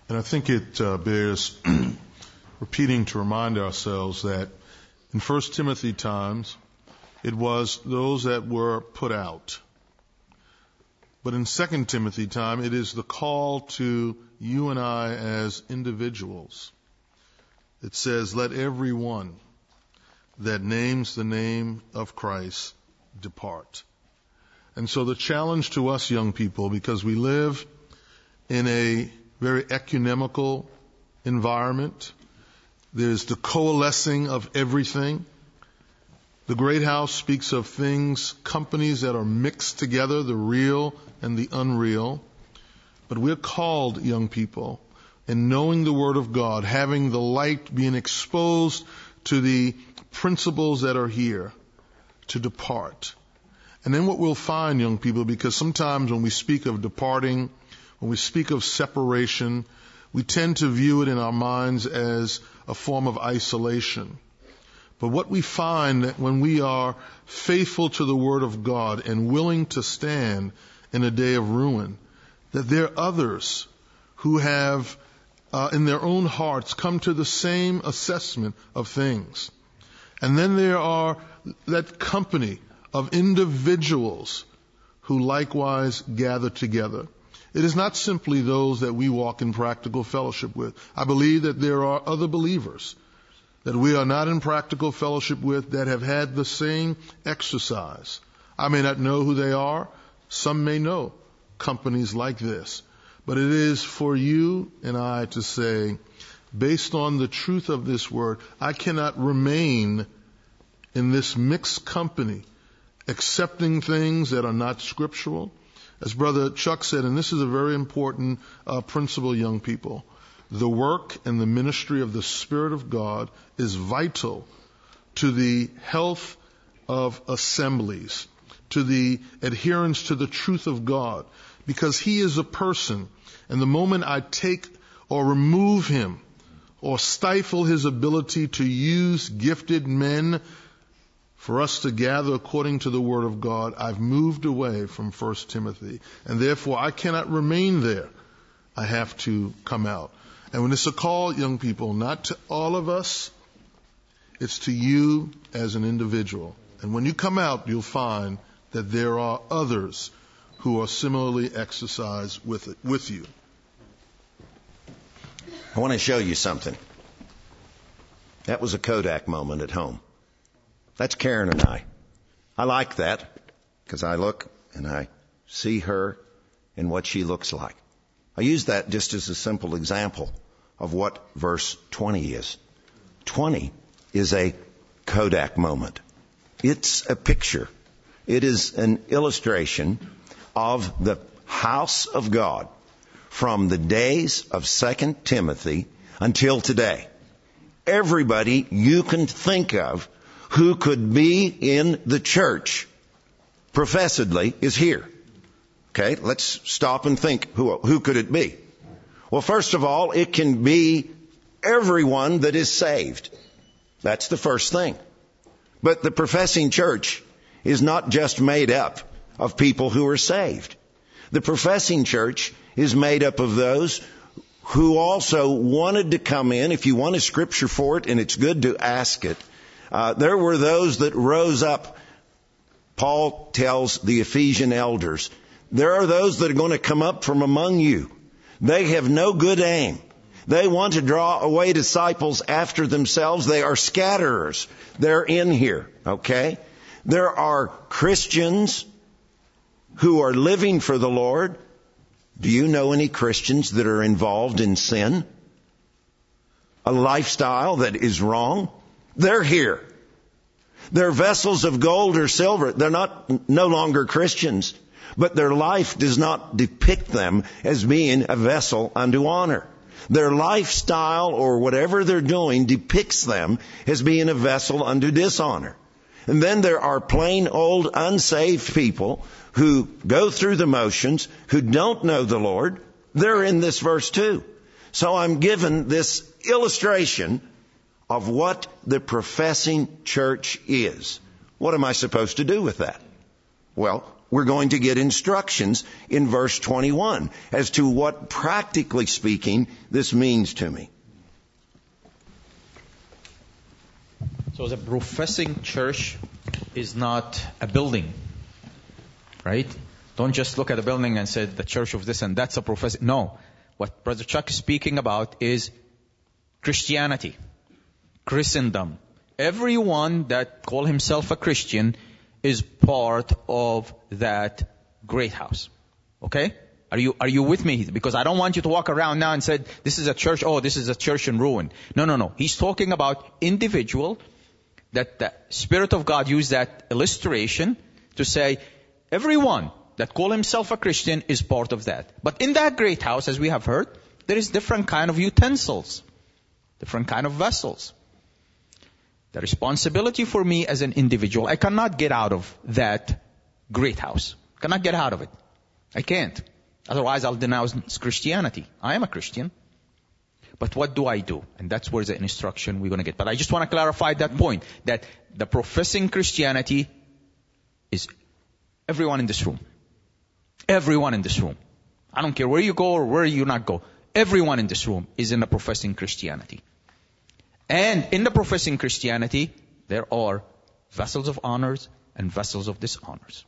And I think it bears repeating to remind ourselves that in 1 Timothy times, it was those that were put out. But in 2 Timothy time, it is the call to you and I as individuals. It says, let everyone that names the name of Christ depart. And so the challenge to us young people, because we live in a very ecumenical environment, there's the coalescing of everything. The Great House speaks of things, companies that are mixed together, the real and the unreal. But we're called, young people, in knowing the Word of God, having the light being exposed to the principles that are here, to depart. And then what we'll find, young people, because sometimes when we speak of departing, when we speak of separation, we tend to view it in our minds as a form of isolation. But what we find that when we are faithful to the Word of God and willing to stand in a day of ruin, that there are others who have in their own hearts come to the same assessment of things. And then there are that company of individuals who likewise gather together. It is not simply those that we walk in practical fellowship with. I believe that there are other believers that we are not in practical fellowship with that have had the same exercise. I may not know who they are. Some may know companies like this. But it is for you and I to say, based on the truth of this word, I cannot remain in this mixed company, accepting things that are not scriptural. As Brother Chuck said, and this is a very important principle, young people, the work and the ministry of the Spirit of God is vital to the health of assemblies, to the adherence to the truth of God, because He is a person, and the moment I take or remove Him or stifle His ability to use gifted men for us to gather according to the Word of God, I've moved away from 1 Timothy, and therefore I cannot remain there. I have to come out. And when it's a call, young people, not to all of us, it's to you as an individual. And when you come out, you'll find that there are others who are similarly exercised with you. I want to show you something. That was a Kodak moment at home. That's Karen and I. I like that because I look and I see her and what she looks like. I use that just as a simple example of what verse 20 is. 20 is a Kodak moment. It's a picture. It is an illustration of the house of God from the days of 2 Timothy until today. Everybody you can think of who could be in the church professedly is here. Okay, let's stop and think. Who could it be? Well, first of all, it can be everyone that is saved. That's the first thing. But the professing church is not just made up of people who are saved. The professing church is made up of those who also wanted to come in. If you want a scripture for it, and it's good to ask it, there were those that rose up. Paul tells the Ephesian elders, there are those that are going to come up from among you. They have no good aim. They want to draw away disciples after themselves. They are scatterers. They're in here, okay? There are Christians who are living for the Lord. Do you know any Christians that are involved in sin? A lifestyle that is wrong? They're here. They're vessels of gold or silver. They're no longer Christians, but their life does not depict them as being a vessel unto honor. Their lifestyle or whatever they're doing depicts them as being a vessel unto dishonor. And then there are plain old unsaved people who go through the motions, who don't know the Lord. They're in this verse too. So I'm given this illustration of what the professing church is. What am I supposed to do with that? Well, we're going to get instructions in verse 21 as to what, practically speaking, this means to me. So the professing church is not a building, right? Don't just look at a building and say the church of this and that's a professing. No. What Brother Chuck is speaking about is Christianity, Christendom. Everyone that call himself a Christian is part of that great house. Okay? Are you with me? Because I don't want you to walk around now and say, this is a church, oh, this is a church in ruin. No. He's talking about individual, that the Spirit of God used that illustration to say, everyone that call himself a Christian is part of that. But in that great house, as we have heard, there is different kind of utensils, different kind of vessels. The responsibility for me as an individual, I cannot get out of that great house. I cannot get out of it. I can't. Otherwise, I'll denounce Christianity. I am a Christian. But what do I do? And that's where the instruction we're going to get. But I just want to clarify that point, that the professing Christianity is everyone in this room. Everyone in this room. I don't care where you go or where you not go. Everyone in this room is in the professing Christianity. And in the professing Christianity, there are vessels of honors and vessels of dishonors.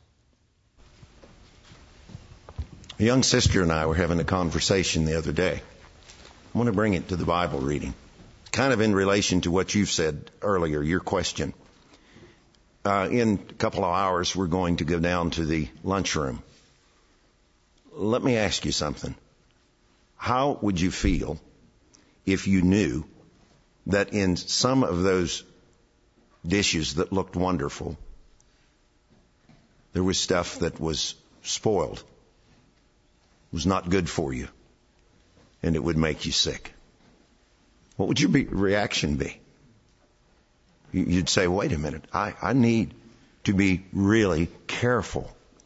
A young sister and I were having a conversation the other day. I want to bring it to the Bible reading, kind of in relation to what you've said earlier, your question. In a couple of hours, we're going to go down to the lunchroom. Let me ask you something. How would you feel if you knew that in some of those dishes that looked wonderful, there was stuff that was spoiled, was not good for you, and it would make you sick? What would your reaction be? You'd say, wait a minute, I need to be really careful.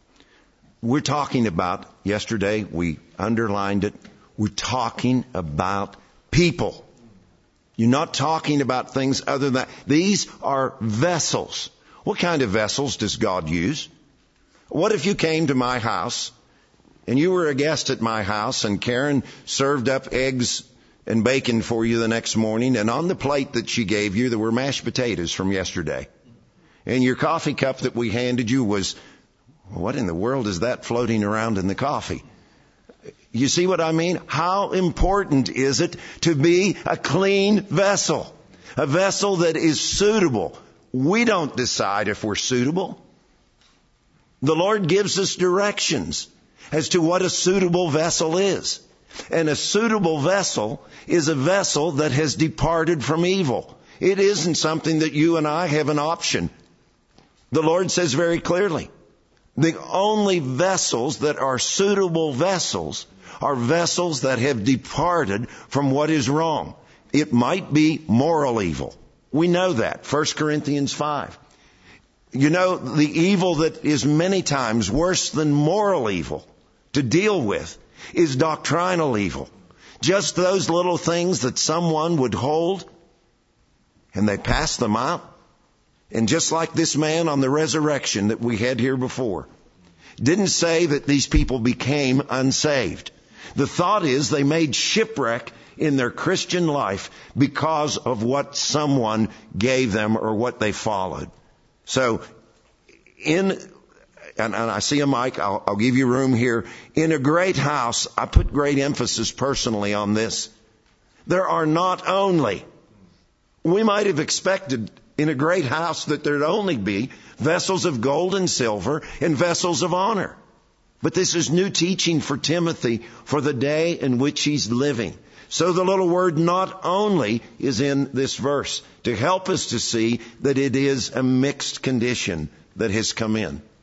We're talking about, yesterday we underlined it, we're talking about people. You're not talking about things other than that. These are vessels. What kind of vessels does God use? What if you came to my house and you were a guest at my house and Karen served up eggs and bacon for you the next morning, and on the plate that she gave you there were mashed potatoes from yesterday. And your coffee cup that we handed you was, what in the world is that floating around in the coffee? You see what I mean? How important is it to be a clean vessel? A vessel that is suitable. We don't decide if we're suitable. The Lord gives us directions as to what a suitable vessel is. And a suitable vessel is a vessel that has departed from evil. It isn't something that you and I have an option. The Lord says very clearly, the only vessels that are suitable vessels are vessels that have departed from what is wrong. It might be moral evil. We know that. 1 Corinthians 5. You know, the evil that is many times worse than moral evil to deal with is doctrinal evil. Just those little things that someone would hold and they pass them out. And just like this man on the resurrection that we had here before, didn't say that these people became unsaved. The thought is they made shipwreck in their Christian life because of what someone gave them or what they followed. So, and I see a mic, I'll give you room here. In a great house, I put great emphasis personally on this. There are not only, we might have expected in a great house that there'd only be vessels of gold and silver and vessels of honor. But this is new teaching for Timothy for the day in which he's living. So the little word not only is in this verse to help us to see that it is a mixed condition that has come in.